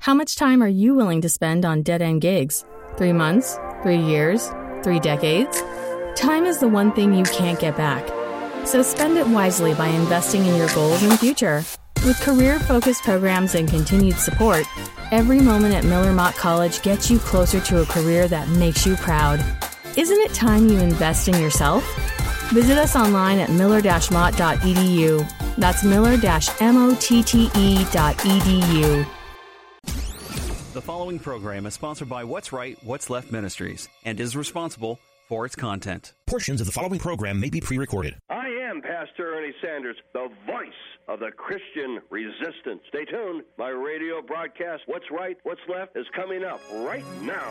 How much time are you willing to spend on dead-end gigs? 3 months? 3 years? 3 decades? Time is the one thing you can't get back. So spend it wisely by investing in your goals and future. With career-focused programs and continued support, every moment at Miller Motte College gets you closer to a career that makes you proud. Isn't it time you invest in yourself? Visit us online at miller-motte.edu. That's miller-motte.edu. The following program is sponsored by What's Right, What's Left Ministries and is responsible for its content. Portions of the following program may be pre-recorded. I am Pastor Ernie Sanders, the voice of the Christian resistance. Stay tuned. My radio broadcast, What's Right, What's Left, is coming up right now.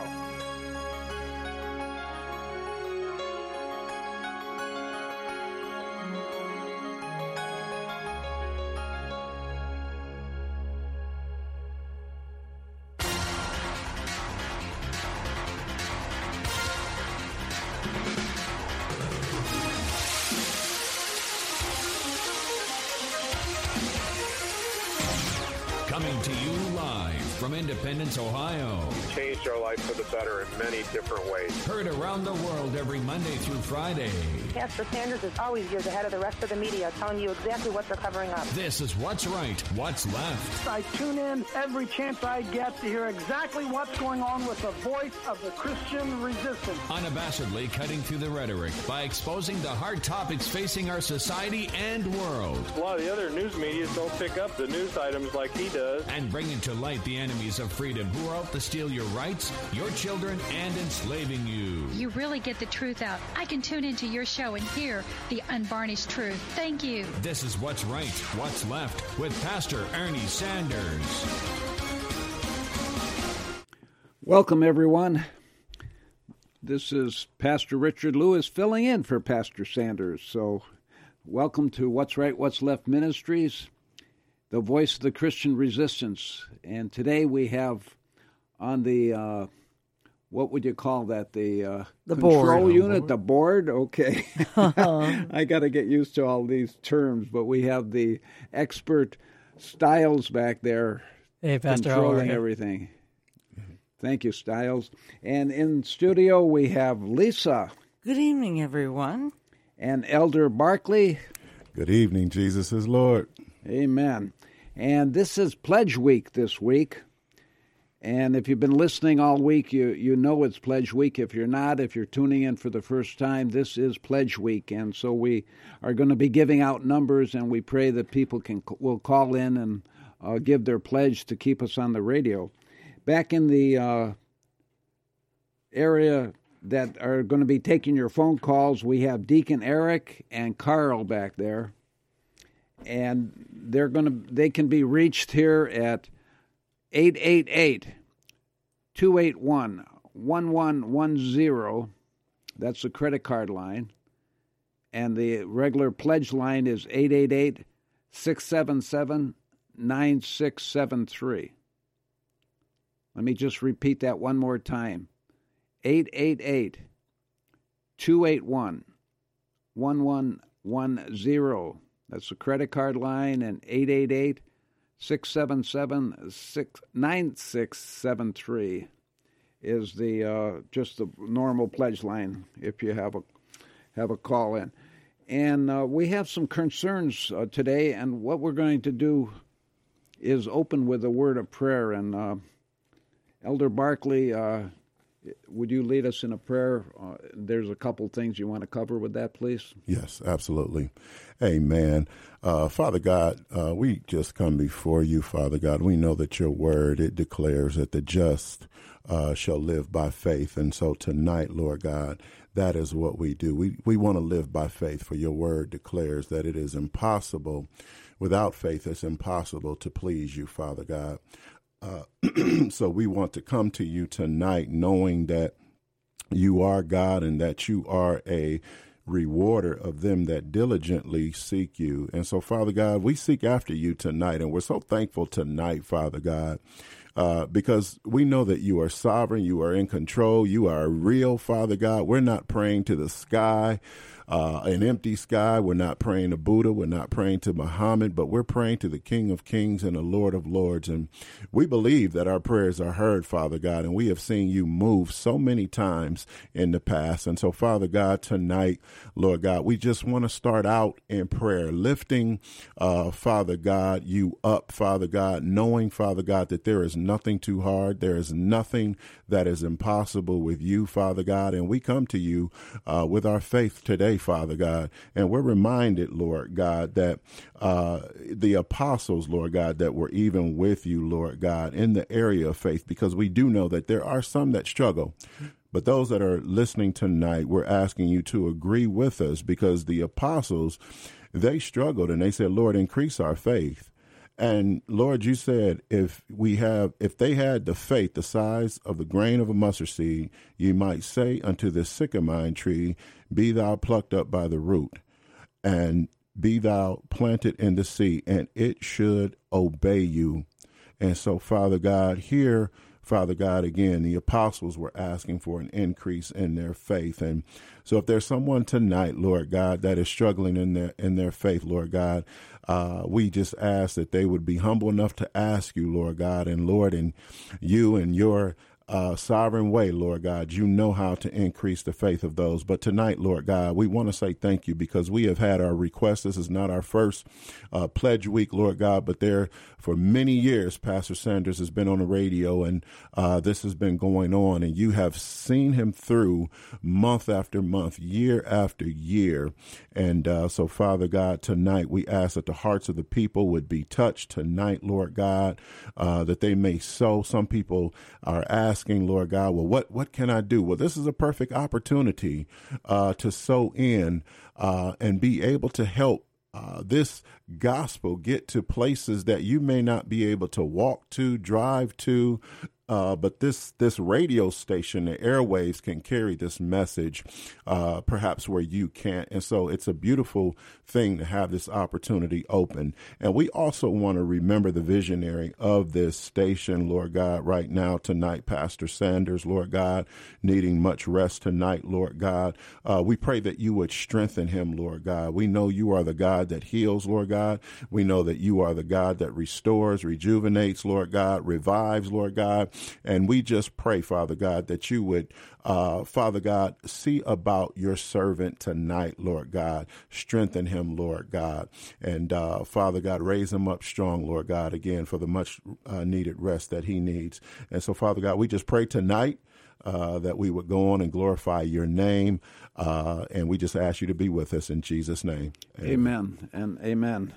Coming to you live from Independence, Ohio. Changed our life for the better in many different ways. Heard around the world every Monday through Friday. Pastor Sanders is always years ahead of the rest of the media, telling you exactly what they're covering up. This is What's Right, What's Left. I tune in every chance I get to hear exactly what's going on with the voice of the Christian resistance. Unabashedly cutting through the rhetoric by exposing the hard topics facing our society and world. A lot of the other news media don't pick up the news items like he does. And bringing to light the enemies of freedom who are out to steal your rights, your children, and enslaving you. You really get the truth out. I can tune into your show and hear the unvarnished truth. Thank you. This is What's Right, What's Left with Pastor Ernie Sanders. Welcome, everyone. This is Pastor Richard Lewis filling in for Pastor Sanders. So welcome to What's Right, What's Left Ministries, the voice of the Christian resistance. And today we have on the, what would you call that? The control board. Unit, the board? Okay. I got to get used to all these terms, but we have the expert Styles back there. Hey, Pastor, controlling everything. Thank you, Styles. And in studio we have Lisa. Good evening, everyone. And Elder Barkley. Good evening, Jesus is Lord. Amen. And this is Pledge Week this week. And if you've been listening all week, you know it's Pledge Week. If you're not, if you're tuning in for the first time, this is Pledge Week. And so we are going to be giving out numbers, and we pray that people will call in and give their pledge to keep us on the radio. Back in the area that are going to be taking your phone calls, we have Deacon Eric and Carl back there. And they can be reached here at 888-281-1110. That's the credit card line. And the regular pledge line is 888-677-9673. Let me just repeat that one more time. 888-281-1110. That's the credit card line, and 888-677-9673 is the just the normal pledge line if you have a call in. And we have some concerns today, and what we're going to do is open with a word of prayer. And Elder Barkley, would you lead us in a prayer? There's a couple things you want to cover with that, please. Yes, absolutely. Amen. Father God, we just come before you, Father God. We know that your word, it declares that the just shall live by faith. And so tonight, Lord God, that is what we do. We want to live by faith, for your word declares that it is impossible. Without faith, it's impossible to please you, Father God. So we want to come to you tonight knowing that you are God and that you are a rewarder of them that diligently seek you. And so, Father God, we seek after you tonight, and we're so thankful tonight, Father God, because we know that you are sovereign, you are in control, you are real, Father God. We're not praying to the sky. an empty sky. We're not praying to Buddha. We're not praying to Muhammad, but we're praying to the King of Kings and the Lord of Lords. And we believe that our prayers are heard, Father God, and we have seen you move so many times in the past. And so, Father God, tonight, Lord God, we just want to start out in prayer, lifting, Father God, you up, Father God, knowing, Father God, that there is nothing too hard. There is nothing that is impossible with you, Father God. And we come to you with our faith today, Father God. And we're reminded, Lord God, that the apostles, Lord God, that were even with you, Lord God, in the area of faith, because we do know that there are some that struggle. But those that are listening tonight, we're asking you to agree with us, because the apostles, they struggled and they said, Lord, increase our faith. And Lord, you said if they had the faith the size of the grain of a mustard seed, you might say unto this sycamore tree, be thou plucked up by the root, and be thou planted in the sea, and it should obey you. And so, Father God, here, Father God, again, the apostles were asking for an increase in their faith. And so if there's someone tonight, Lord God, that is struggling in their faith, Lord God, we just ask that they would be humble enough to ask you, Lord God, and Lord, and you and your sovereign way, Lord God, you know how to increase the faith of those. But tonight, Lord God, we want to say thank you, because we have had our requests. This is not our first pledge week, Lord God, but there for many years, Pastor Sanders has been on the radio, and this has been going on, and you have seen him through month after month, year after year. And so, Father God, tonight we ask that the hearts of the people would be touched tonight, Lord God, that they may sow. Some people are asking, Lord God, well, what can I do? Well, this is a perfect opportunity to sow in and be able to help this gospel get to places that you may not be able to walk to, drive to, but this radio station, the airwaves, can carry this message perhaps where you can't. And so it's a beautiful thing to have this opportunity open. And we also want to remember the visionary of this station, Lord God, right now, tonight, Pastor Sanders, Lord God, needing much rest tonight, Lord God. We pray that you would strengthen him, Lord God. We know you are the God that heals, Lord God. We know that you are the God that restores, rejuvenates, Lord God, revives, Lord God. And we just pray, Father God, that you would, Father God, see about your servant tonight, Lord God. Strengthen him, Lord God. And Father God, raise him up strong, Lord God, again, for the much needed rest that he needs. And so, Father God, we just pray tonight that we would go on and glorify your name. And we just ask you to be with us in Jesus' name. Amen and amen.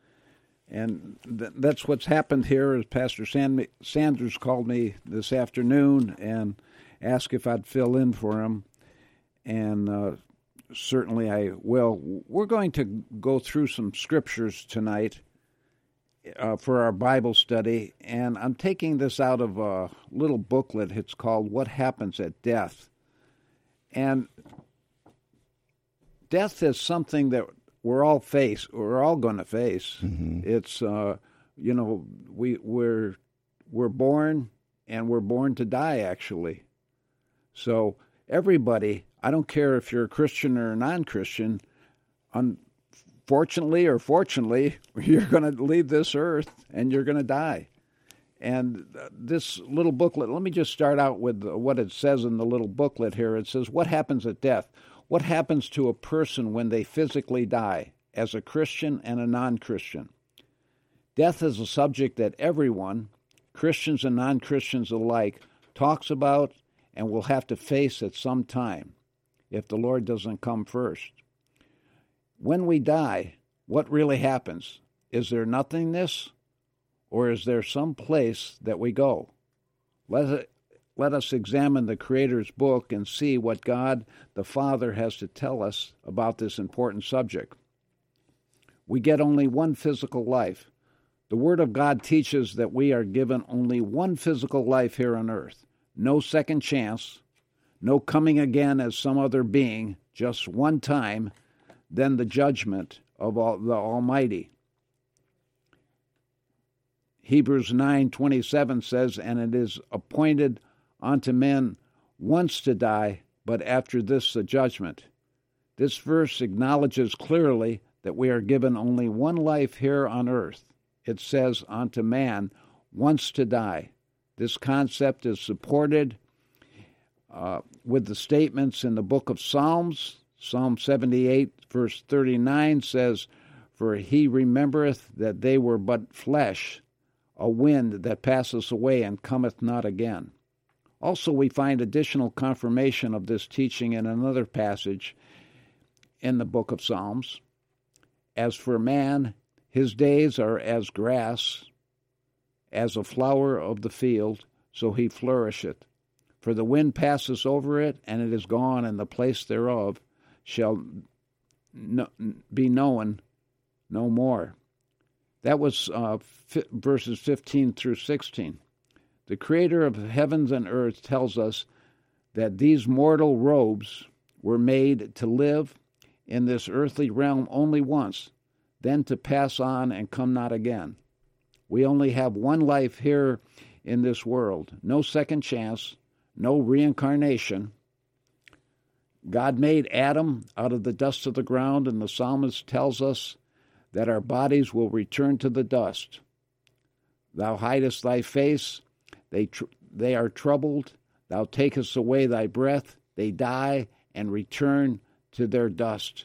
And that's what's happened here. Is Pastor Sanders called me this afternoon and asked if I'd fill in for him, and certainly I will. We're going to go through some scriptures tonight for our Bible study, and I'm taking this out of a little booklet. It's called What Happens at Death. And death is something that we're all going to face. Mm-hmm. It's we're born, and we're born to die, actually. So everybody, I don't care if you're a Christian or a non-Christian, unfortunately or fortunately, you're going to leave this earth and you're going to die. And this little booklet, let me just start out with what it says in the little booklet here. It says, what happens at death? What happens to a person when they physically die, as a Christian and a non-Christian? Death is a subject that everyone, Christians and non-Christians alike, talks about and will have to face at some time if the Lord doesn't come first. When we die, what really happens? Is there nothingness, or is there some place that we go? Let us examine the Creator's book and see what God the Father has to tell us about this important subject. We get only one physical life. The Word of God teaches that we are given only one physical life here on earth. No second chance, no coming again as some other being, just one time, then the judgment of the Almighty. Hebrews 9:27 says, and it is appointed unto men once to die, but after this the judgment. This verse acknowledges clearly that we are given only one life here on earth. It says, unto man once to die. This concept is supported with the statements in the book of Psalms. Psalm 78, verse 39 says, for he remembereth that they were but flesh, a wind that passeth away and cometh not again. Also, we find additional confirmation of this teaching in another passage in the book of Psalms. As for man, his days are as grass, as a flower of the field, so he flourisheth. For the wind passes over it, and it is gone, and the place thereof shall be known no more. That was verses 15 through 16. The Creator of heavens and earth tells us that these mortal robes were made to live in this earthly realm only once, then to pass on and come not again. We only have one life here in this world, no second chance, no reincarnation. God made Adam out of the dust of the ground, and the psalmist tells us that our bodies will return to the dust. Thou hidest thy face, they are troubled. Thou takest away thy breath, they die and return to their dust.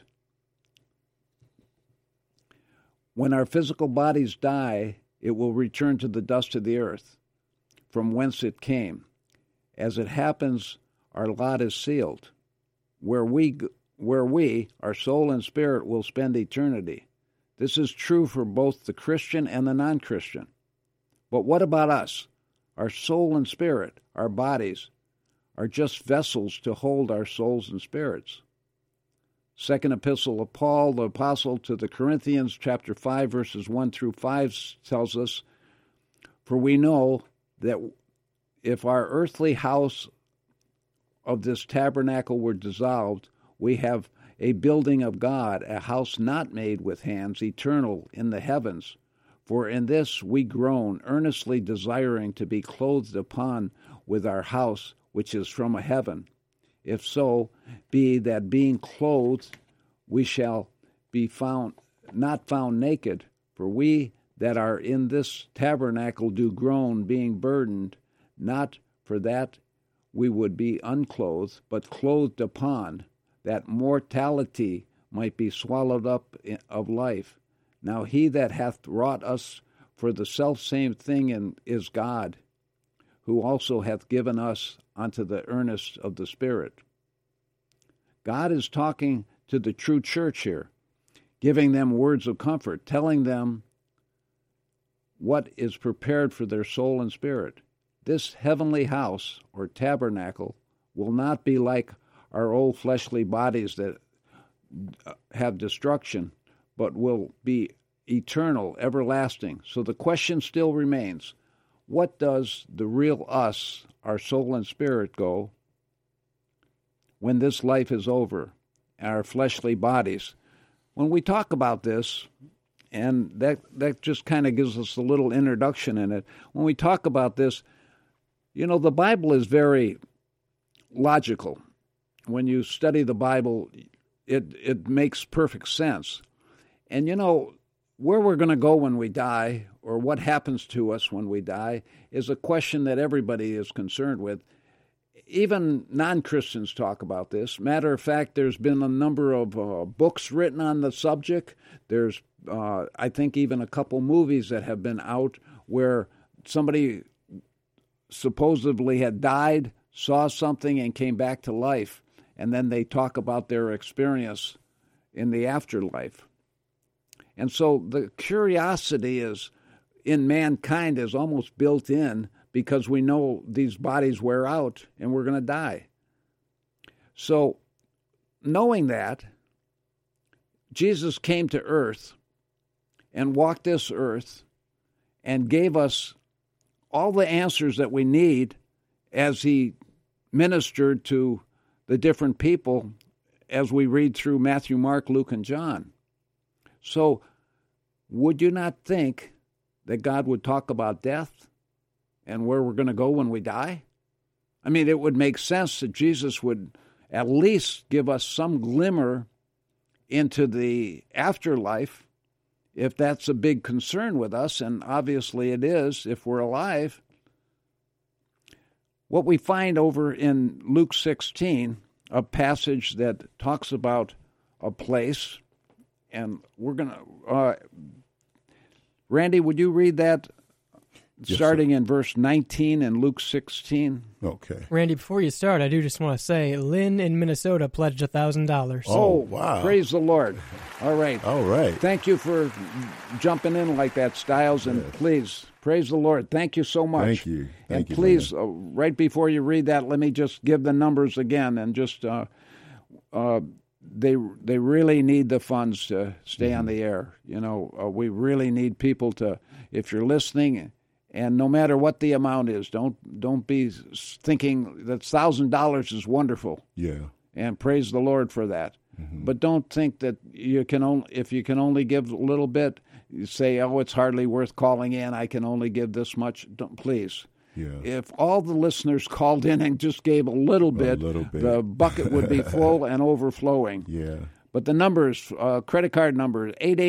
When our physical bodies die, it will return to the dust of the earth, from whence it came. As it happens, our lot is sealed. Where we, our soul and spirit, will spend eternity. This is true for both the Christian and the non-Christian. But what about us? Our soul and spirit, our bodies, are just vessels to hold our souls and spirits. Second Epistle of Paul, the Apostle, to the Corinthians, chapter 5, verses 1 through 5, tells us, for we know that if our earthly house of this tabernacle were dissolved, we have a building of God, a house not made with hands, eternal in the heavens. For in this we groan, earnestly desiring to be clothed upon with our house which is from heaven. If so be that being clothed we shall be not found naked. For we that are in this tabernacle do groan, being burdened, not for that we would be unclothed, but clothed upon, that mortality might be swallowed up of life. Now he that hath wrought us for the selfsame thing is God, who also hath given us unto the earnest of the Spirit. God is talking to the true church here, giving them words of comfort, telling them what is prepared for their soul and spirit. This heavenly house, or tabernacle, will not be like our old fleshly bodies that have destruction, but will be eternal, everlasting. So the question still remains, what does the real us, our soul and spirit, go when this life is over, our fleshly bodies? When we talk about this, and that just kind of gives us a little introduction in it, when we talk about this, you know, the Bible is very logical. When you study the Bible, it makes perfect sense. And, you know, where we're going to go when we die, or what happens to us when we die, is a question that everybody is concerned with. Even non-Christians talk about this. Matter of fact, there's been a number of books written on the subject. There's, I think, even a couple movies that have been out where somebody supposedly had died, saw something, and came back to life. And then they talk about their experience in the afterlife. And so the curiosity is in mankind is almost built in, because we know these bodies wear out and we're going to die. So knowing that, Jesus came to earth and walked this earth and gave us all the answers that we need as he ministered to the different people as we read through Matthew, Mark, Luke, and John. So would you not think that God would talk about death and where we're going to go when we die? I mean, it would make sense that Jesus would at least give us some glimmer into the afterlife, if that's a big concern with us, and obviously it is if we're alive, what we find over in Luke 16, a passage that talks about a place, and we're going to, Randy, would you read that? Yes, starting in verse 19 in Luke 16. Okay. Randy, before you start, I do just want to say Lynn in Minnesota pledged $1,000. Oh, wow. Praise the Lord. All right. All right. Thank you for jumping in like that, Stiles, and please, praise the Lord. Thank you so much. Thank you. And please, right before you read that, let me just give the numbers again, and just they really need the funds to stay on the air. You know, we really need people to, if you're listening, and no matter what the amount is, don't be thinking that $1,000 is wonderful. Yeah. And praise the Lord for that. Mm-hmm. But don't think that you can only, if you can only give a little bit, you say, oh, it's hardly worth calling in. I can only give this much. Please. Yeah. If all the listeners called in and just gave a little bit, the bucket would be full and overflowing. Yeah. But the numbers, credit card number,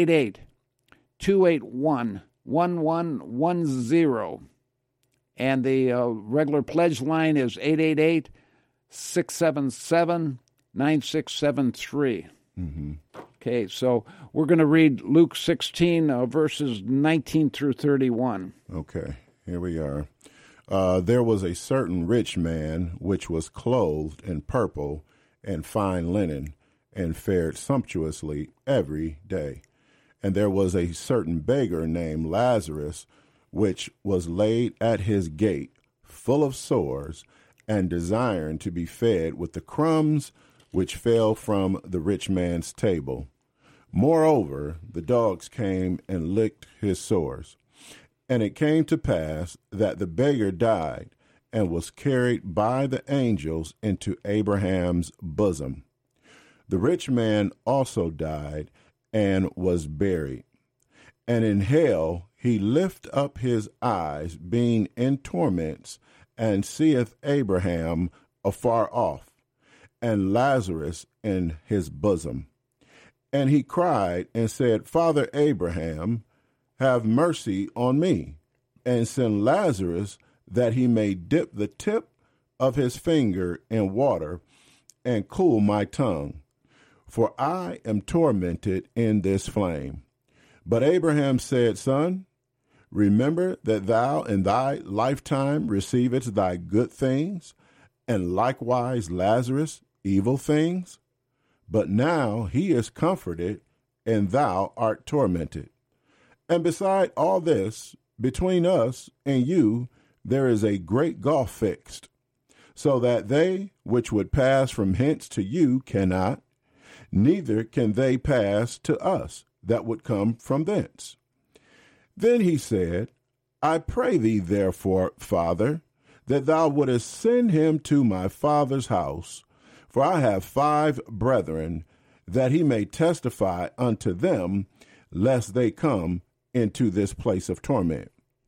888-281-1110. And the regular pledge line is 888-677-9673. Mm-hmm. Okay, so we're going to read Luke 16, verses 19 through 31. Okay, here we are. There was a certain rich man which was clothed in purple and fine linen, and fared sumptuously every day. And there was a certain beggar named Lazarus, which was laid at his gate, full of sores, and desiring to be fed with the crumbs which fell from the rich man's table. Moreover, the dogs came and licked his sores. And it came to pass that the beggar died, and was carried by the angels into Abraham's bosom. The rich man also died, and was buried. And in hell he lift up his eyes, being in torments, and seeth Abraham afar off, and Lazarus in his bosom. And he cried and said, Father Abraham, have mercy on me, and send Lazarus, that he may dip the tip of his finger in water, and cool my tongue. For I am tormented in this flame. But Abraham said, Son, remember that thou in thy lifetime receivest thy good things, and likewise Lazarus evil things. But now he is comforted, and thou art tormented. And beside all this, between us and you, there is a great gulf fixed, so that they which would pass from hence to you cannot, neither can they pass to us that would come from thence. Then he said, I pray thee therefore, Father, that thou wouldest send him to my father's house, for I have 5 brethren, that he may testify unto them, lest they come into this place of torment.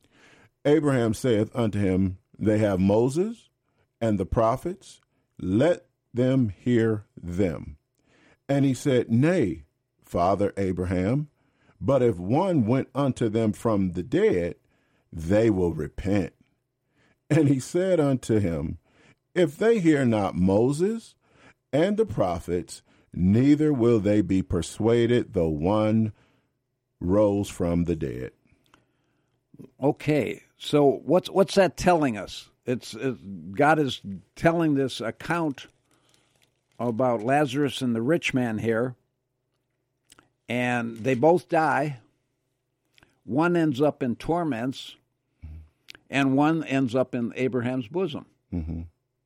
Abraham saith unto him, They have Moses and the prophets, let them hear them. And he said, Nay, Father Abraham, but if one went unto them from the dead, they will repent. And he said unto him, If they hear not Moses and the prophets, neither will they be persuaded, though one rose from the dead. Okay, so what's that telling us? It's God is telling this account about Lazarus and the rich man here, and they both die. One ends up in torments, and one ends up in Abraham's bosom. Mm-hmm.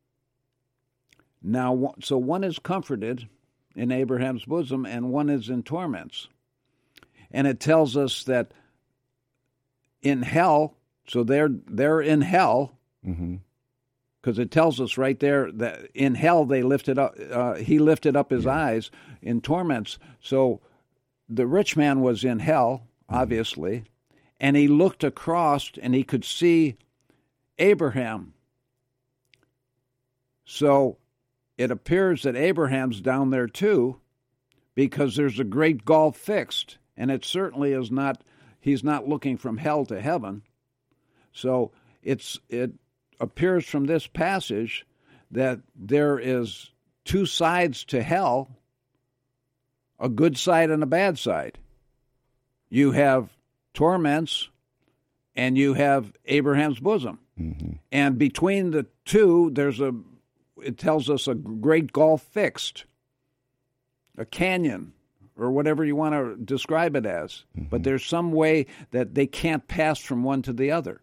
Now, so one is comforted in Abraham's bosom, and one is in torments. And it tells us that in hell, so they're in hell, because it tells us right there that in hell they lifted up. He lifted up his eyes in torments. So the rich man was in hell, obviously, and he looked across and he could see Abraham. So it appears that Abraham's down there too, because there's a great gulf fixed, and it certainly is not. He's not looking from hell to heaven. So it appears from this passage that there is two sides to hell, a good side and a bad side. You have torments, and you have Abraham's bosom. Mm-hmm. And between the two, it tells us a great gulf fixed, a canyon, or whatever you want to describe it as. Mm-hmm. But there's some way that they can't pass from one to the other.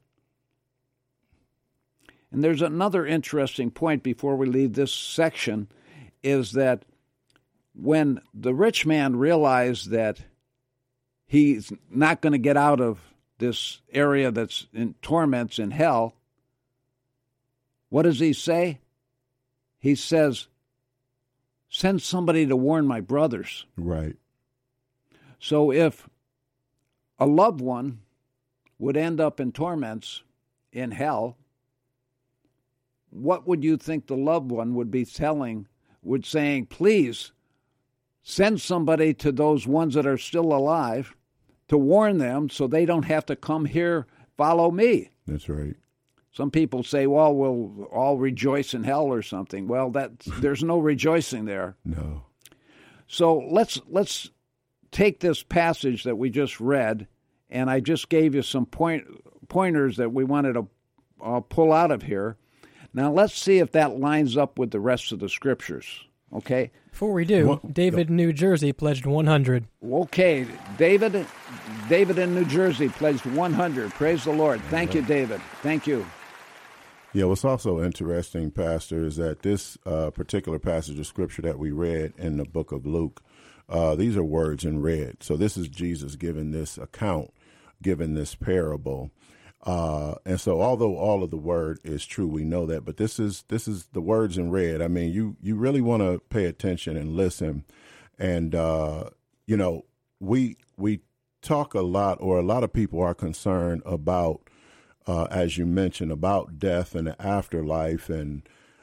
And there's another interesting point before we leave this section, is that when the rich man realized that he's not going to get out of this area that's in torments in hell, what does he say? He says, send somebody to warn my brothers. Right. So if a loved one would end up in torments in hell, what would you think the loved one would be saying, please send somebody to those ones that are still alive to warn them so they don't have to come here, follow me. That's right. Some people say, well, we'll all rejoice in hell or something. Well, there's no rejoicing there. No. So let's take this passage that we just read, and I just gave you some pointers that we wanted to pull out of here. Now let's see if that lines up with the rest of the scriptures. Okay? Before we do, David in New Jersey pledged 100. Okay, David in New Jersey pledged 100. Praise the Lord. Thank you, David. Thank you. Yeah, what's also interesting, Pastor, is that this particular passage of Scripture that we read in the book of Luke, these are words in red. So this is Jesus giving this account, giving this parable. And so although all of the word is true, we know that, but this is the words in red. I mean, you really want to pay attention and listen. And, we talk a lot, or a lot of people are concerned about, as you mentioned, about death and the afterlife and,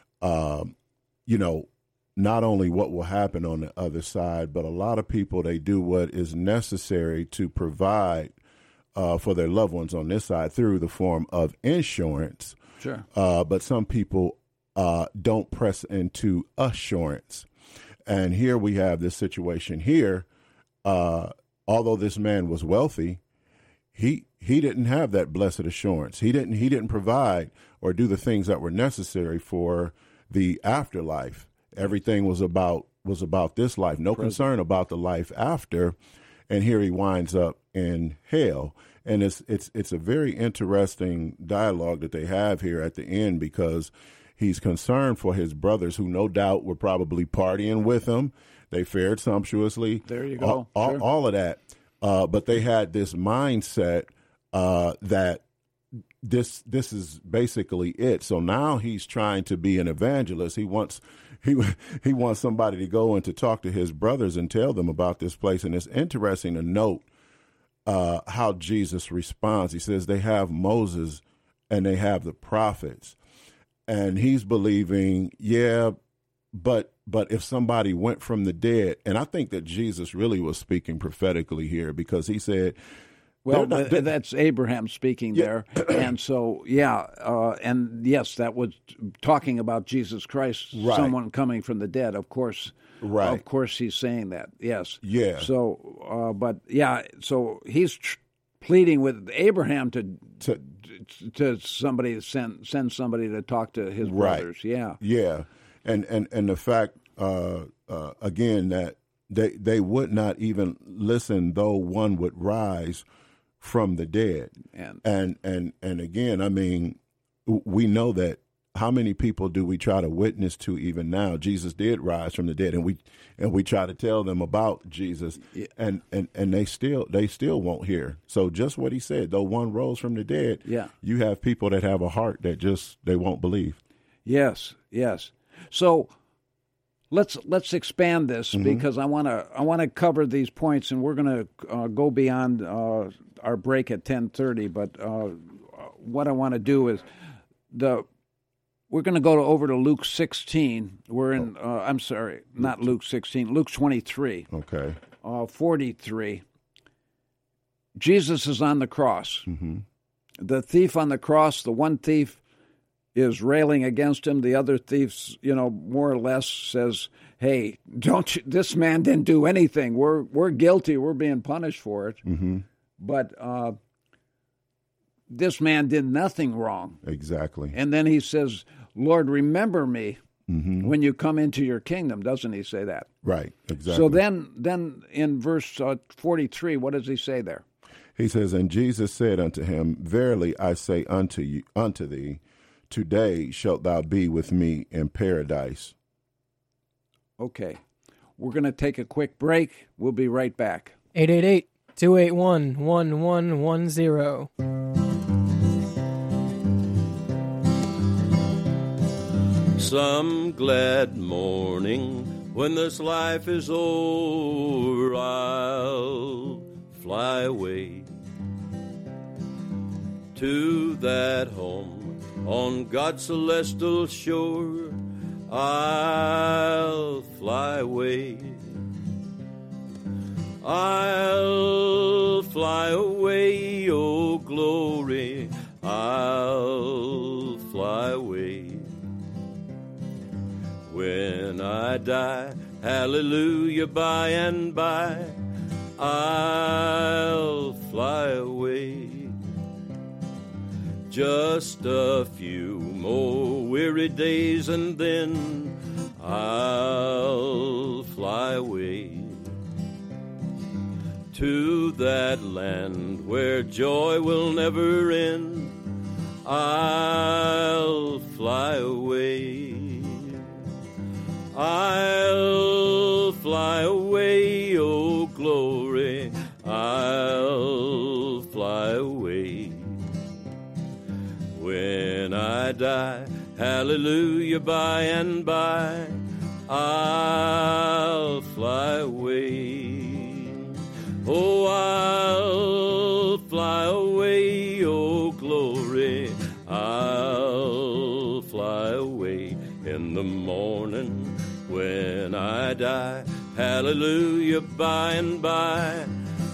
not only what will happen on the other side, but a lot of people, they do what is necessary to provide for their loved ones on this side through the form of insurance. Sure. But some people don't press into assurance. And here we have this situation here. Although this man was wealthy, he didn't have that blessed assurance. He didn't provide or do the things that were necessary for the afterlife. Everything was about this life. No concern about the life after. And here he winds up in hell. And it's a very interesting dialogue that they have here at the end, because he's concerned for his brothers, who no doubt were probably partying with him. They fared sumptuously. There you go. All of that. But they had this mindset that this is basically it. So now he's trying to be an evangelist. He wants somebody to go and to talk to his brothers and tell them about this place. And it's interesting to note how Jesus responds. He says they have Moses and they have the prophets, and he's believing, but if somebody went from the dead, and I think that Jesus really was speaking prophetically here, because he said, well, that's Abraham speaking there. And so, and yes, that was talking about Jesus Christ, right. Someone coming from the dead, of course. Right. Of course he's saying that, yes. Yeah. So, so he's pleading with Abraham to somebody, send somebody to talk to his brothers, yeah. Yeah, and the fact, again, that they would not even listen, though one would rise from the dead. And again, I mean, we know that. How many people do we try to witness to even now? Jesus did rise from the dead, and we try to tell them about Jesus, and they still won't hear. So just what he said, though one rose from the dead, you have people that have a heart that they won't believe. Yes. So let's expand this, because I want to cover these points, and we're going to go beyond our break at 10:30. But what I want to do is We're going to go over to Luke 16. We're in, I'm sorry, not Luke 16, Luke 23. Okay. 43. Jesus is on the cross. Mm-hmm. The thief on the cross, the one thief is railing against him. The other thief, more or less says, hey, this man didn't do anything. We're guilty. We're being punished for it. Mm-hmm. But this man did nothing wrong. Exactly. And then he says, Lord, remember me mm-hmm. when you come into your kingdom. Doesn't he say that? Right, exactly. So then in verse 43, what does he say there? He says, and Jesus said unto him, verily I say unto thee, today shalt thou be with me in paradise. Okay. We're going to take a quick break. We'll be right back. 888-281-1110. Some glad morning when this life is over, I'll fly away to that home on God's celestial shore. I'll fly away. I'll fly away, oh glory. I'll fly away. When I die, hallelujah, by and by, I'll fly away. Just a few more weary days and then I'll fly away to that land where joy will never end. I'll fly away. I'll fly away, oh glory, I'll fly away. When I die, hallelujah, by and by, I'll fly away. Oh, I'll fly away, oh glory, I'll fly away in the morning. When I die, hallelujah, by and by,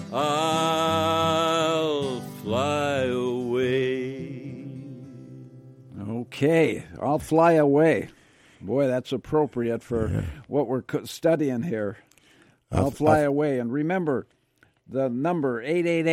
I'll fly away. Okay, I'll fly away. Boy, that's appropriate for what we're studying here. I'll fly away. And remember, the number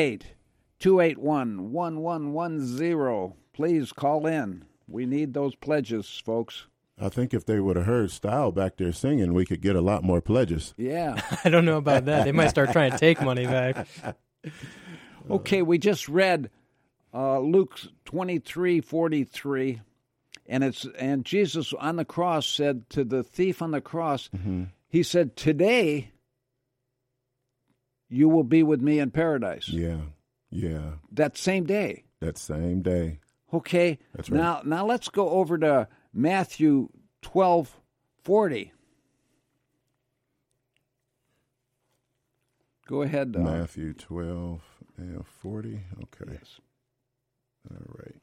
888-281-1110. Please call in. We need those pledges, folks. I think if they would have heard Style back there singing, we could get a lot more pledges. Yeah. I don't know about that. They might start trying to take money back. Okay, we just read Luke 23:43, and Jesus on the cross said to the thief on the cross, mm-hmm. he said, today you will be with me in paradise. Yeah. That same day. Okay. That's right. Now let's go over to Matthew 12:40. Go ahead. Matthew 12:40. Okay. Yes. All right.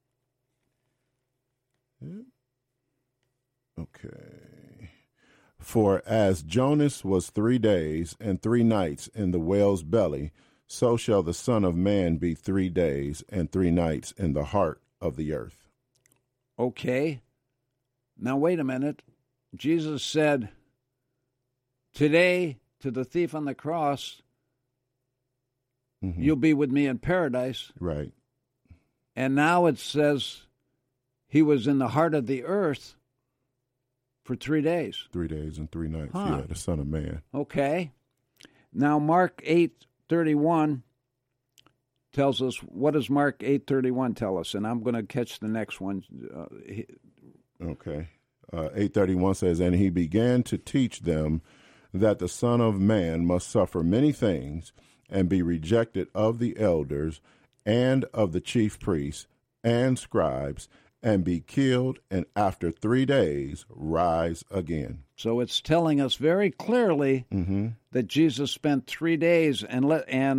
Yeah. Okay. For as Jonas was 3 days and 3 nights in the whale's belly, so shall the Son of Man be 3 days and 3 nights in the heart of the earth. Okay. Now, wait a minute. Jesus said today to the thief on the cross, mm-hmm. you'll be with me in paradise. Right. And now it says he was in the heart of the earth for 3 days. 3 days and 3 nights. Huh. Yeah, the Son of Man. Okay. Now, Mark 8:31 tells us, what does Mark 8:31 tell us? And I'm going to catch the next one. Okay. 8:31 says, and he began to teach them that the Son of Man must suffer many things and be rejected of the elders and of the chief priests and scribes and be killed, and after 3 days rise again. So it's telling us very clearly mm-hmm. that Jesus spent 3 days and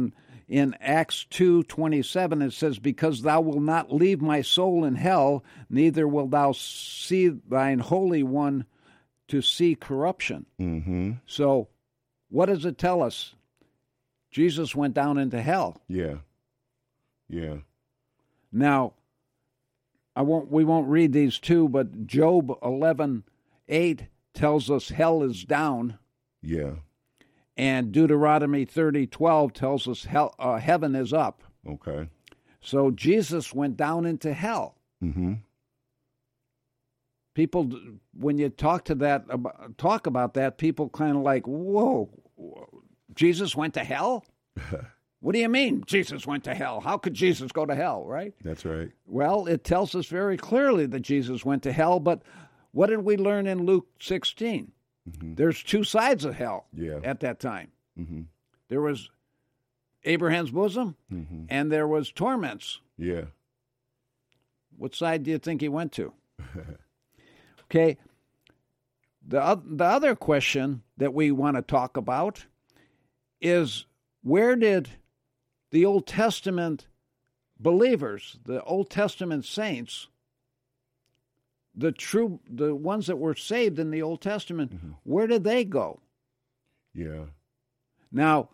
in Acts 2:27, it says, because thou wilt not leave my soul in hell, neither wilt thou see thine Holy One to see corruption. Mm-hmm. So what does it tell us? Jesus went down into hell. Yeah. Yeah. Now, we won't read these two, but Job 11:8 tells us hell is down. Yeah. And Deuteronomy 30:12 tells us heaven is up. Okay. So Jesus went down into hell. Mm-hmm. People, when you talk about that, people kind of like, whoa, Jesus went to hell? What do you mean Jesus went to hell? How could Jesus go to hell, right? That's right. Well, it tells us very clearly that Jesus went to hell, but what did we learn in Luke 16? Mm-hmm. There's two sides of hell at that time. Mm-hmm. There was Abraham's bosom, mm-hmm. and there was torments. Yeah. What side do you think he went to? Okay. The other question that we want to talk about is, where did the Old Testament believers, the Old Testament saints, the ones that were saved in the Old Testament, mm-hmm. where did they go? Yeah. Now,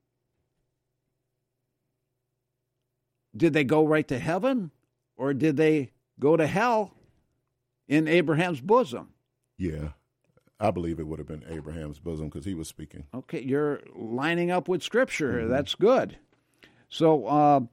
did they go right to heaven, or did they go to hell in Abraham's bosom? Yeah. I believe it would have been Abraham's bosom because he was speaking. Okay, you're lining up with Scripture. Mm-hmm. That's good. So,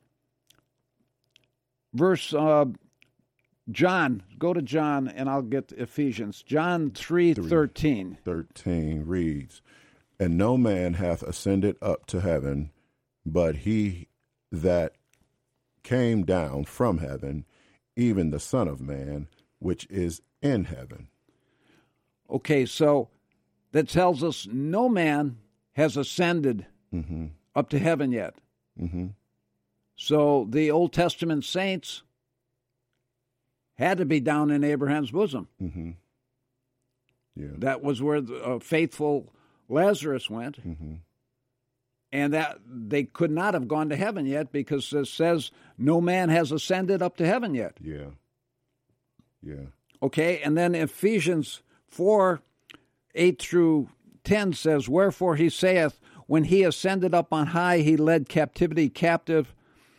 John, go to John, and I'll get Ephesians. John 3:13. 13 reads, and no man hath ascended up to heaven, but he that came down from heaven, even the Son of Man, which is in heaven. Okay, so that tells us no man has ascended mm-hmm. up to heaven yet. Mm-hmm. So the Old Testament saints had to be down in Abraham's bosom. Mm-hmm. Yeah. That was where the faithful Lazarus went. Mm-hmm. And that they could not have gone to heaven yet, because it says no man has ascended up to heaven yet. Yeah. Yeah. Okay, and then Ephesians 4:8-10 says, wherefore he saith, when he ascended up on high, he led captivity captive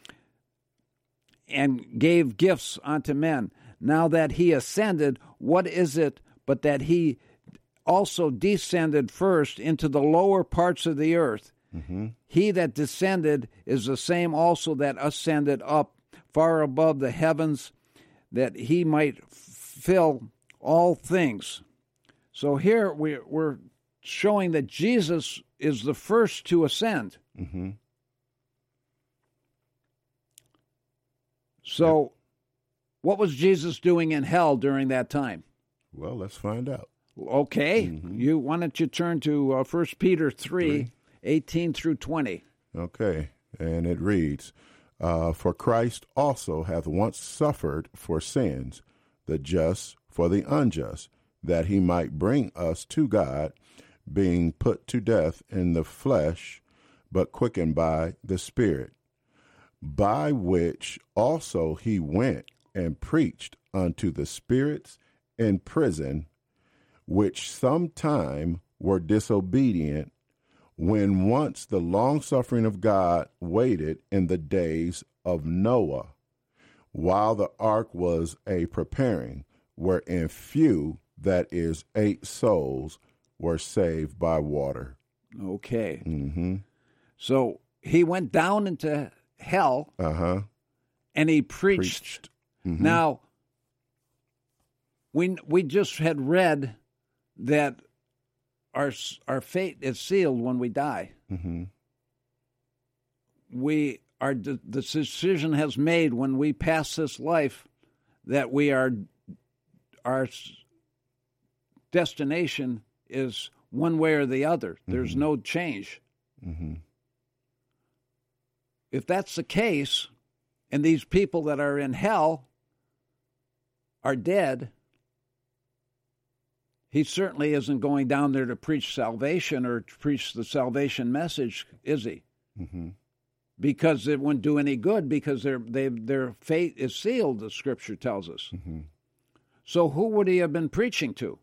and gave gifts unto men. Now that he ascended, what is it but that he also descended first into the lower parts of the earth? Mm-hmm. He that descended is the same also that ascended up far above the heavens, that he might fill all things. So here we're showing that Jesus is the first to ascend. Mm-hmm. So what was Jesus doing in hell during that time? Well, let's find out. Okay. Mm-hmm. Why don't you turn to 1 Peter 3:18-20. Okay, and it reads, for Christ also hath once suffered for sins, the just for the unjust, that he might bring us to God, being put to death in the flesh, but quickened by the Spirit, by which also he went and preached unto the spirits in prison, which sometime were disobedient, when once the longsuffering of God waited in the days of Noah, while the ark was a preparing, wherein few, that is 8 souls, were saved by water. Okay. Mm-hmm. So he went down into hell, and he preached. Mm-hmm. Now, we just had read that our fate is sealed when we die. Mm-hmm. The decision has made when we pass this life that our destination is one way or the other. There's mm-hmm. no change. Mm-hmm. If that's the case, and these people that are in hell are dead, he certainly isn't going down there to preach salvation or to preach the salvation message, is he? Mm-hmm. because it wouldn't do any good because their fate is sealed, the Scripture tells us. Mm-hmm. So who would he have been preaching to?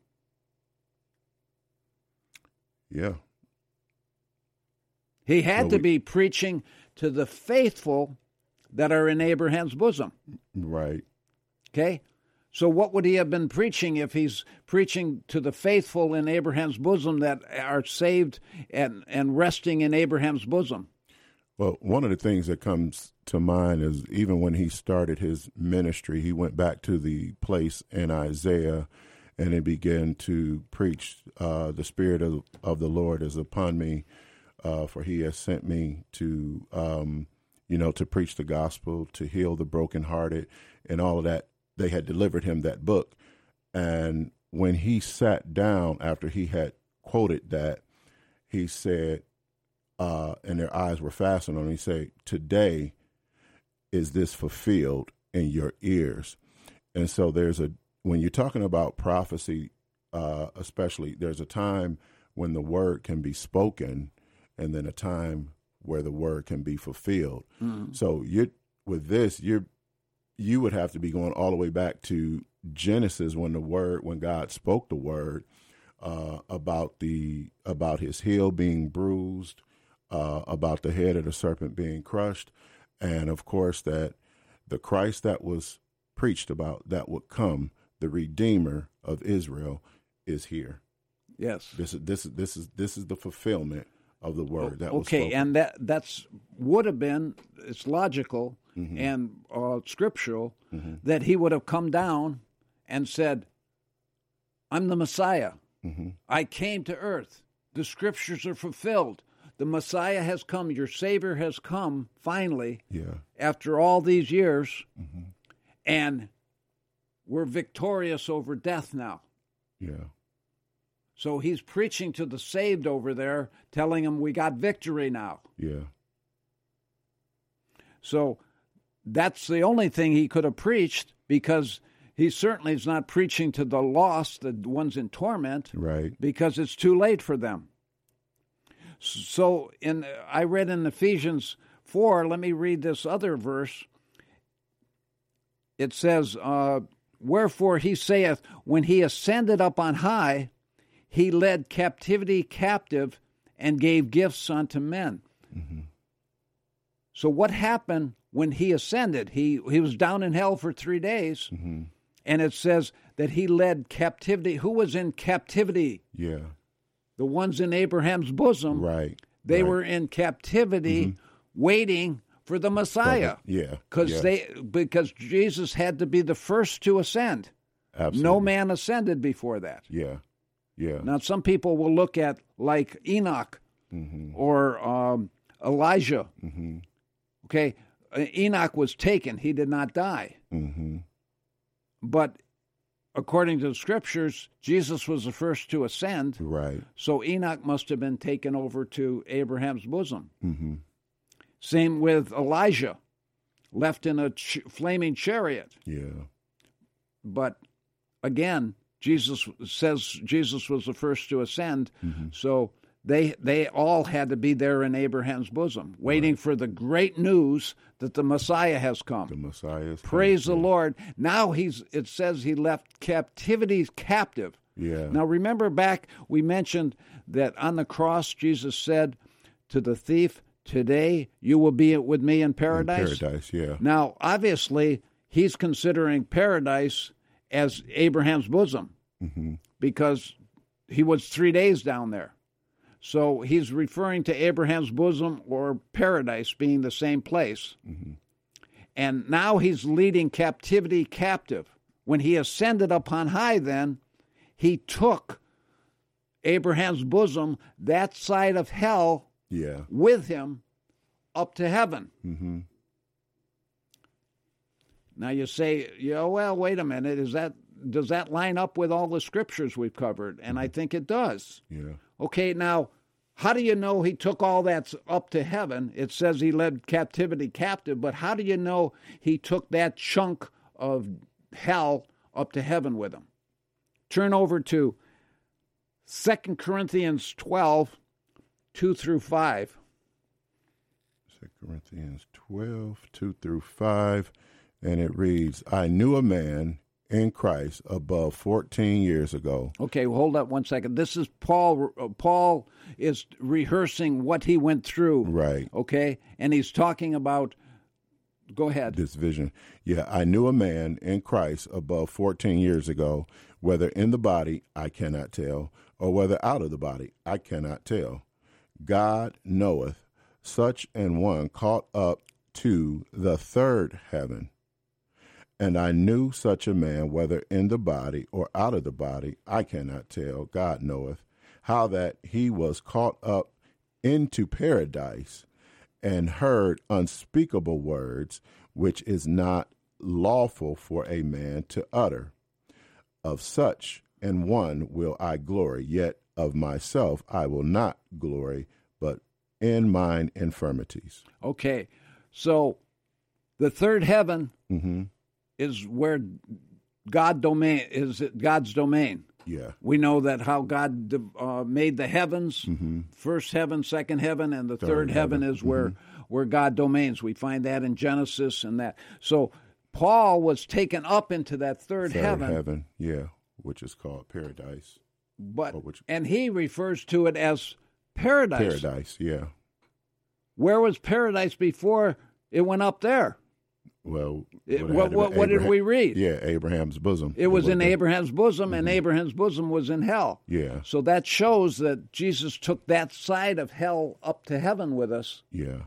Yeah. He had to be preaching to the faithful that are in Abraham's bosom. Right. Okay? So what would he have been preaching if he's preaching to the faithful in Abraham's bosom that are saved and resting in Abraham's bosom? Well, one of the things that comes to mind is even when he started his ministry, he went back to the place in Isaiah and he began to preach, the Spirit of the Lord is upon me, for he has sent me to, to preach the gospel, to heal the brokenhearted, and all of that. They had delivered him that book. And when he sat down after he had quoted that, he said, and their eyes were fastened on him, he said, "Today is this fulfilled in your ears." And so when you're talking about prophecy, especially, there's a time when the word can be spoken and then a time where the word can be fulfilled. Mm-hmm. So you would have to be going all the way back to Genesis when God spoke the word about his heel being bruised, about the head of the serpent being crushed, and of course that the Christ that was preached about that would come, the Redeemer of Israel, is here. Yes, this is the fulfillment of the word that was spoken. And that's would have been, it's logical mm-hmm. and scriptural mm-hmm. that he would have come down and said, "I'm the Messiah. Mm-hmm. I came to earth. The scriptures are fulfilled. The Messiah has come. Your Savior has come finally after all these years, mm-hmm. and we're victorious over death now." Yeah. So he's preaching to the saved over there, telling them we got victory now. Yeah. So that's the only thing he could have preached, because he certainly is not preaching to the lost, the ones in torment, right? Because it's too late for them. So I read in Ephesians 4, let me read this other verse. It says, "Wherefore he saith, when he ascended up on high, he led captivity captive and gave gifts unto men." Mm-hmm. So what happened when he ascended? He was down in hell for 3 days, mm-hmm. and it says that he led captivity. Who was in captivity? Yeah. The ones in Abraham's bosom. Right. They were in captivity, mm-hmm. waiting for the Messiah. Yeah. Because Jesus had to be the first to ascend. Absolutely. No man ascended before that. Yeah. Yeah. Now, some people will look at like Enoch mm-hmm. or Elijah. Mm-hmm. Okay, Enoch was taken. He did not die. Mm-hmm. But according to the scriptures, Jesus was the first to ascend. Right. So Enoch must have been taken over to Abraham's bosom. Mm-hmm. Same with Elijah, left in a flaming chariot. Yeah. But again, Jesus says Jesus was the first to ascend. Mm-hmm. So they all had to be there in Abraham's bosom, waiting for the great news that the Messiah has come. The Messiah has come. Praise the Lord. Now it says he left captivity captive. Yeah. Now remember back, we mentioned that on the cross, Jesus said to the thief, "Today you will be with me in paradise." In paradise, yeah. Now, obviously, he's considering paradise as Abraham's bosom, mm-hmm. because he was 3 days down there. So he's referring to Abraham's bosom or paradise being the same place. Mm-hmm. And now he's leading captivity captive. When he ascended up on high, then, he took Abraham's bosom, that side of hell, with him up to heaven. Mm-hmm. Now you say, well, wait a minute, does that line up with all the scriptures we've covered? And I think it does. Yeah. Okay, now, how do you know he took all that up to heaven? It says he led captivity captive, but how do you know he took that chunk of hell up to heaven with him? Turn over to 2 Corinthians 12, 2 through 5. 2 Corinthians 12, 2 through 5, and it reads, I knew a man in Christ above 14 years ago. Okay, hold up 1 second. This is Paul. Paul is rehearsing what he went through. Right. Okay, and he's talking about, go ahead. This vision. Yeah, I knew a man in Christ above 14 years ago, whether in the body, I cannot tell, or whether out of the body, I cannot tell. God knoweth, such an one caught up to the third heaven. And I knew such a man, whether in the body or out of the body, I cannot tell, God knoweth, how that he was caught up into paradise and heard unspeakable words, which is not lawful for a man to utter. Of such an one will I glory, yet of myself I will not glory, but in mine infirmities. Okay, so the third heaven is where God's domain. Yeah. We know that how God made the heavens, first heaven, second heaven, and the third heaven is where God domains. We find that in Genesis and that. So Paul was taken up into that third heaven. Yeah, which is called paradise. And he refers to it as paradise. Paradise, yeah. Where was paradise before it went up there? Well, what did we read? Yeah, Abraham's bosom. It was in Abraham's bosom, and Abraham's bosom was in hell. Yeah. So that shows that Jesus took that side of hell up to heaven with us. Yeah.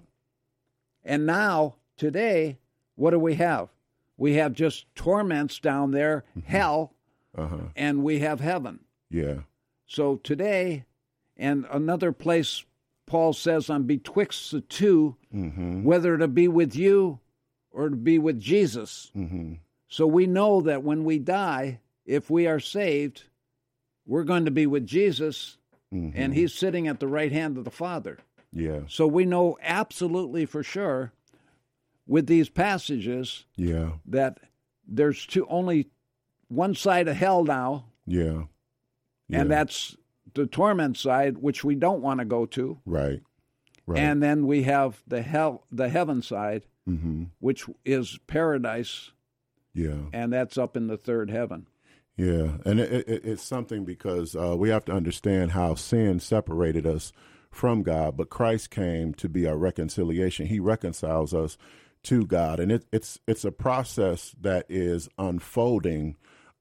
And now, today, what do we have? We have just torments down there, hell, and we have heaven. Yeah. So today, and another place, Paul says, I'm betwixt the two, whether to be with you or to be with Jesus. So we know that when we die, if we are saved, we're going to be with Jesus, and he's sitting at the right hand of the Father. Yeah. So we know absolutely for sure with these passages that there's only one side of hell now. Yeah. And that's the torment side, which we don't want to go to. Right. And then we have the heaven side, which is paradise. Yeah. And that's up in the third heaven. Yeah. And it's something because we have to understand how sin separated us from God, but Christ came to be our reconciliation. He reconciles us to God. And it's a process that is unfolding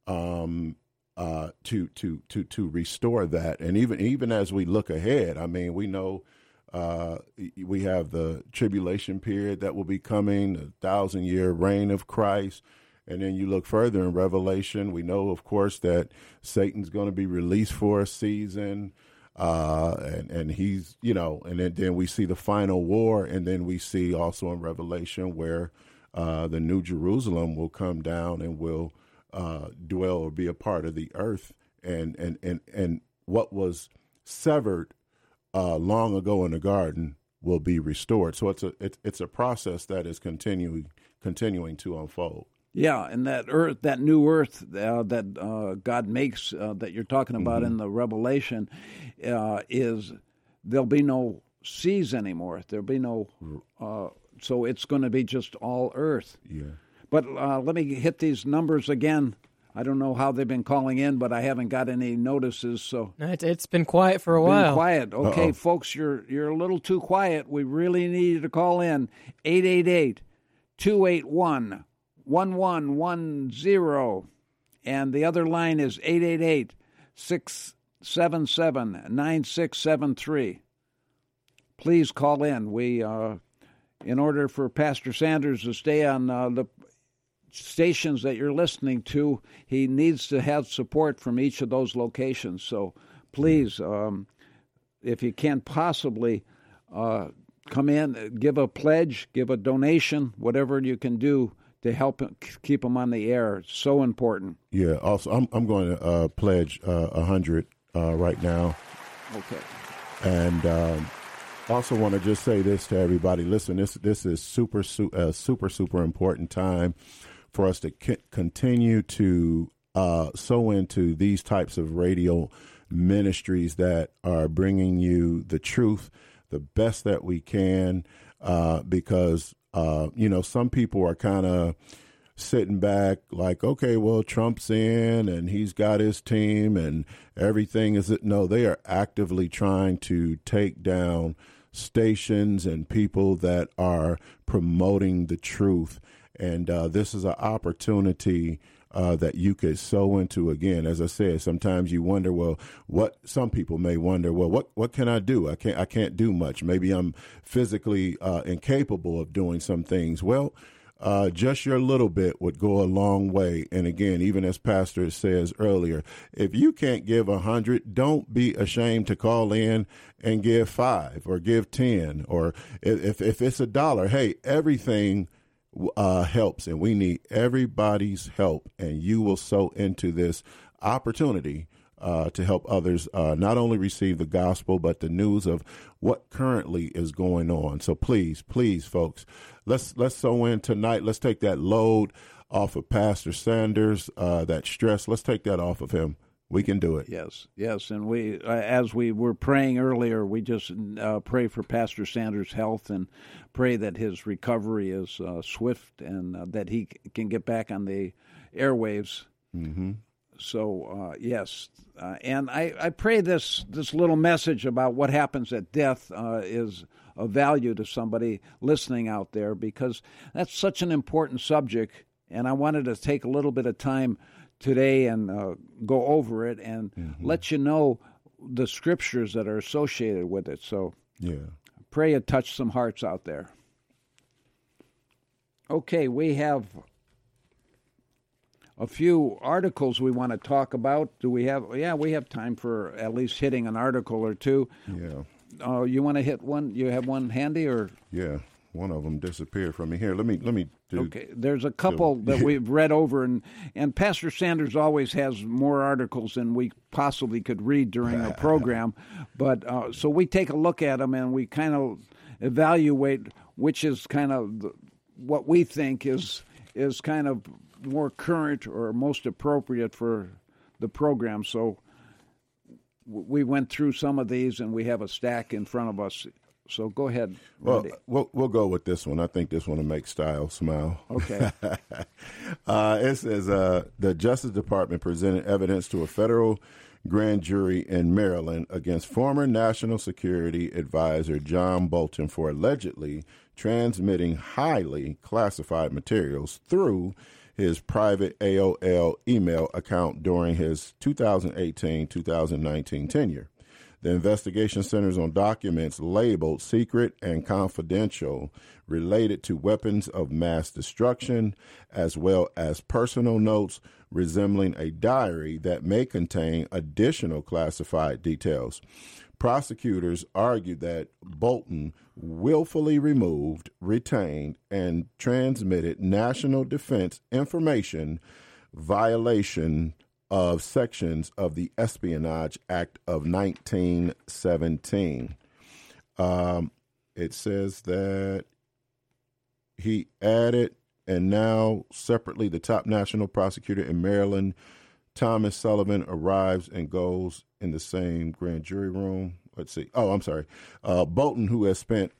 to restore that. And even as we look ahead, I mean, we know we have the tribulation period that will be coming, the 1,000-year reign of Christ. And then you look further in Revelation, we know, of course, that Satan's going to be released for a season. And he's, and then we see the final war. And then we see also in Revelation where the New Jerusalem will come down and will dwell or be a part of the earth. And what was severed long ago in the garden will be restored. So it's a process that is continuing to unfold. Yeah, and that earth, that new earth that God makes, that you're talking about in the Revelation, is there'll be no seas anymore. There'll be no, so it's going to be just all earth. Yeah. But let me hit these numbers again. I don't know how they've been calling in, but I haven't got any notices. So it's been quiet for a while. Been quiet. Okay, folks, you're a little too quiet. We really need you to call in. 888-281-1110. And the other line is 888-677-9673. Please call in. We, in order for Pastor Sanders to stay on the stations that you're listening to, he needs to have support from each of those locations. So please, if you can't possibly come in, give a pledge, give a donation, whatever you can do to help keep them on the air. It's so important. Yeah. Also, I'm going to pledge 100 right now. Okay. And also want to just say this to everybody. Listen, this is super important time for us to continue to sow into these types of radio ministries that are bringing you the truth, the best that we can. because, some people are kind of sitting back like, okay, well, Trump's in and he's got his team and everything is it. No, they are actively trying to take down stations and people that are promoting the truth. And this is an opportunity that you could sow into. Again, as I said, sometimes you wonder, well, some people may wonder, well, what can I do? I can't do much. Maybe I'm physically incapable of doing some things. Well, just your little bit would go a long way. And again, even as Pastor says earlier, if you can't give 100, don't be ashamed to call in and give 5 or give 10. Or if it's $1, hey, everything helps, and we need everybody's help. And you will sow into this opportunity to help others not only receive the gospel, but the news of what currently is going on. So please, folks, let's sow in tonight. Let's take that load off of Pastor Sanders, that stress. Let's take that off of him. We can do it. Yes. And we, as we were praying earlier, we just pray for Pastor Sanders' health and pray that his recovery is swift and that he can get back on the airwaves. Mm-hmm. So, yes. And I pray this little message about what happens at death is of value to somebody listening out there, because that's such an important subject. And I wanted to take a little bit of time today and go over it and let you know the scriptures that are associated with it. So, pray it touch some hearts out there. Okay, we have a few articles we want to talk about. Do we have? Yeah, we have time for at least hitting an article or two. Yeah. You want to hit one? You have one handy, or? Yeah, one of them disappeared from me. Here, let me do. Okay, there's a couple that we've read over, and Pastor Sanders always has more articles than we possibly could read during our program. But so we take a look at them and we kind of evaluate which is kind of what we think is kind of more current or most appropriate for the program. So we went through some of these, and we have a stack in front of us. So go ahead. Well, we'll go with this one. I think this one will make Style smile. Okay. It says the Justice Department presented evidence to a federal grand jury in Maryland against former National Security Advisor John Bolton for allegedly transmitting highly classified materials through his private AOL email account during his 2018-2019 tenure. The investigation centers on documents labeled secret and confidential related to weapons of mass destruction, as well as personal notes resembling a diary that may contain additional classified details. Prosecutors argued that Bolton willfully removed, retained, and transmitted national defense information violation of sections of the Espionage Act of 1917. It says that he added, and now separately, the top national prosecutor in Maryland, Thomas Sullivan, arrives and goes in the same grand jury room. Let's see. Oh, I'm sorry. Bolton, who has spent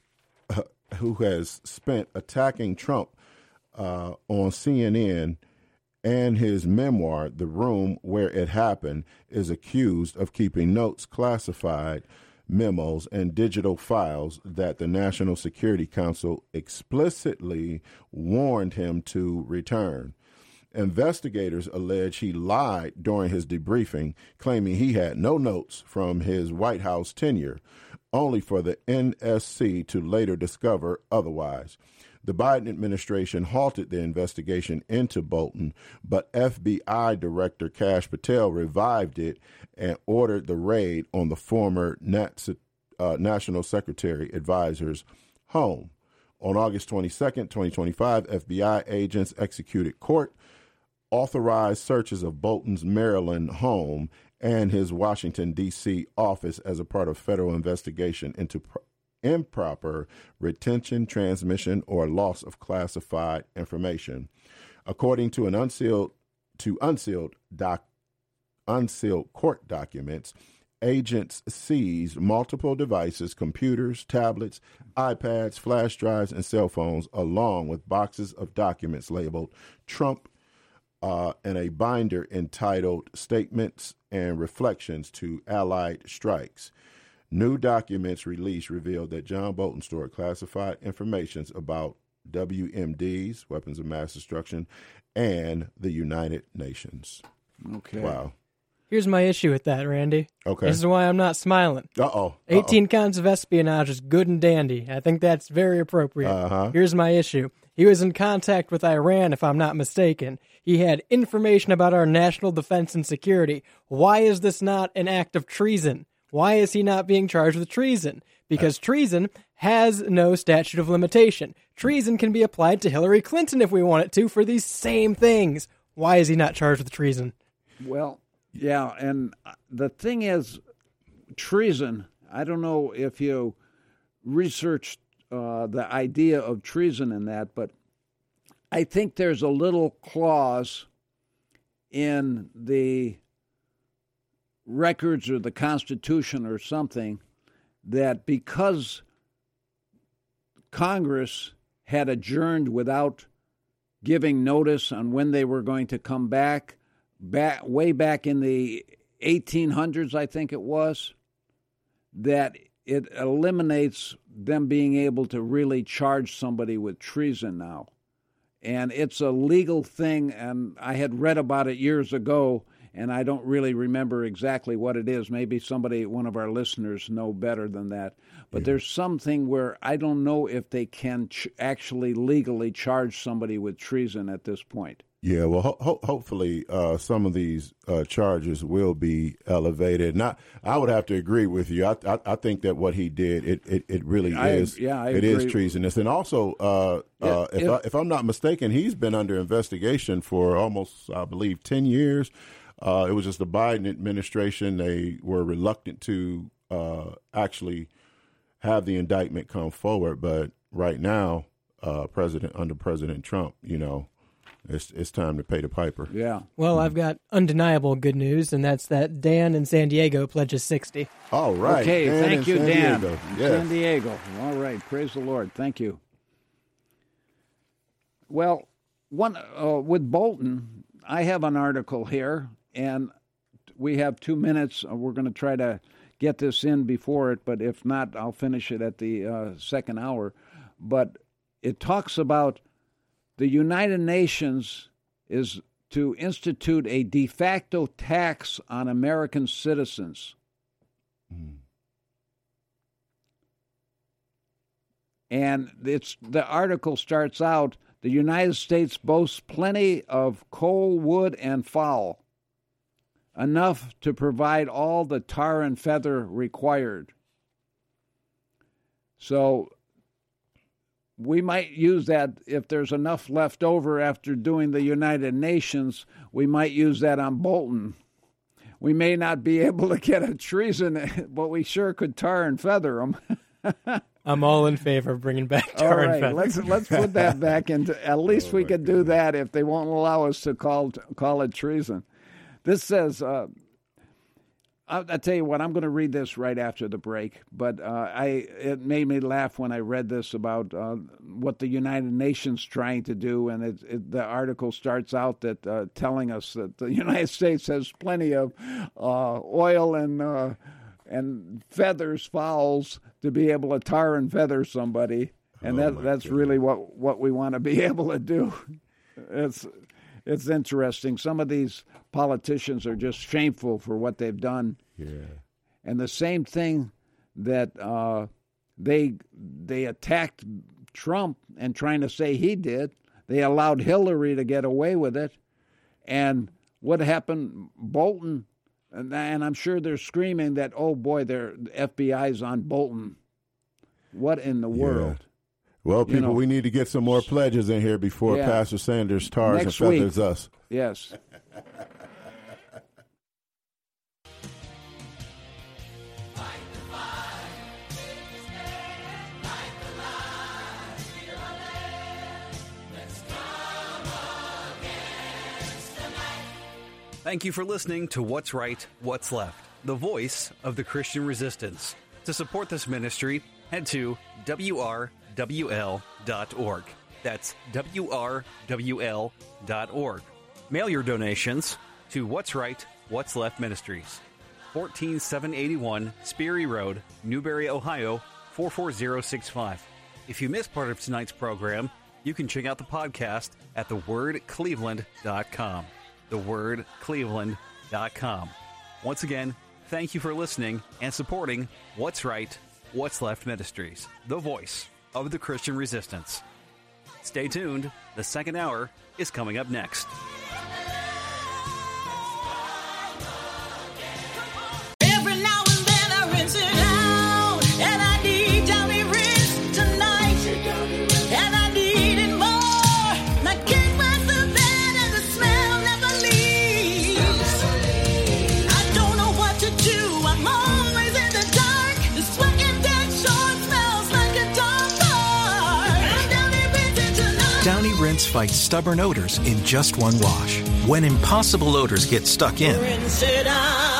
attacking Trump on CNN, and his memoir, The Room Where It Happened, is accused of keeping notes, classified memos, and digital files that the National Security Council explicitly warned him to return. Investigators allege he lied during his debriefing, claiming he had no notes from his White House tenure, only for the NSC to later discover otherwise. The Biden administration halted the investigation into Bolton, but FBI Director Kash Patel revived it and ordered the raid on the former National Secretary Advisor's home. On August 22, 2025, FBI agents executed court-authorized searches of Bolton's Maryland home and his Washington, D.C. office as a part of federal investigation into improper retention, transmission, or loss of classified information. According to unsealed court documents, agents seized multiple devices, computers, tablets, iPads, flash drives, and cell phones, along with boxes of documents labeled Trump and a binder entitled Statements and Reflections to Allied Strikes. New documents released revealed that John Bolton stored classified information about WMDs, weapons of mass destruction, and the United Nations. Okay. Wow. Here's my issue with that, Randy. Okay. This is why I'm not smiling. 18 counts of espionage is good and dandy. I think that's very appropriate. Here's my issue. He was in contact with Iran, if I'm not mistaken. He had information about our national defense and security. Why is this not an act of treason? Why is he not being charged with treason? Because treason has no statute of limitation. Treason can be applied to Hillary Clinton if we want it to for these same things. Why is he not charged with treason? Well, yeah, and the thing is, treason, I don't know if you researched the idea of treason in that, but I think there's a little clause in the records or the Constitution or something that because Congress had adjourned without giving notice on when they were going to come back way back in the 1800s, I think it was, that it eliminates them being able to really charge somebody with treason now. And it's a legal thing, and I had read about it years ago, and I don't really remember exactly what it is. Maybe one of our listeners know better than that. But there's something where I don't know if they can actually legally charge somebody with treason at this point. Yeah, well, hopefully some of these charges will be elevated. I would have to agree with you. I think that what he did, it really is. Yeah, I it agree. is treasonous. And also, if I'm not mistaken, he's been under investigation for almost, I believe, 10 years. It was just the Biden administration. They were reluctant to actually have the indictment come forward. But right now, under President Trump, it's time to pay the piper. Yeah. Well, I've got undeniable good news, and that's that Dan in San Diego pledges 60. All right. Okay, thank you, Dan. Yes. San Diego. All right, praise the Lord. Thank you. Well, with Bolton, I have an article here, and we have 2 minutes. We're going to try to get this in before it, but if not, I'll finish it at the second hour. But it talks about the United Nations is to institute a de facto tax on American citizens. And the article starts out, the United States boasts plenty of coal, wood, and fowl, enough to provide all the tar and feather required. So we might use that if there's enough left over after doing the United Nations. We might use that on Bolton. We may not be able to get a treason, but we sure could tar and feather them. I'm all in favor of bringing back tar and feather. Let's put that back into. At least we could do that if they won't allow us to call it treason. This says. I'll tell you what, I'm going to read this right after the break, but it made me laugh when I read this about what the United Nations trying to do, and the article starts out that telling us that the United States has plenty of oil and feathers, fowls, to be able to tar and feather somebody, and that's really what we want to be able to do. It's interesting. Some of these politicians are just shameful for what they've done. Yeah. And the same thing that they attacked Trump and trying to say he did, they allowed Hillary to get away with it. And what happened? Bolton, and I'm sure they're screaming that, oh boy, the FBI's on Bolton. What in the world? Well, people, we need to get some more pledges in here before Pastor Sanders tars and feathers us. Yes. Thank you for listening to What's Right, What's Left. the voice of the Christian resistance. To support this ministry, head to WRWL.org. That's WRWL.org. Mail your donations to What's Right, What's Left Ministries, 14781 Sperry Road, Newberry, Ohio, 44065. If you missed part of tonight's program, you can check out the podcast at thewordcleveland.com. Thewordcleveland.com. Once again, thank you for listening and supporting What's Right, What's Left Ministries, the voice of the Christian resistance. Stay tuned. The second hour is coming up next. Downy Rinse fights stubborn odors in just one wash. When impossible odors get stuck in, rinse it out.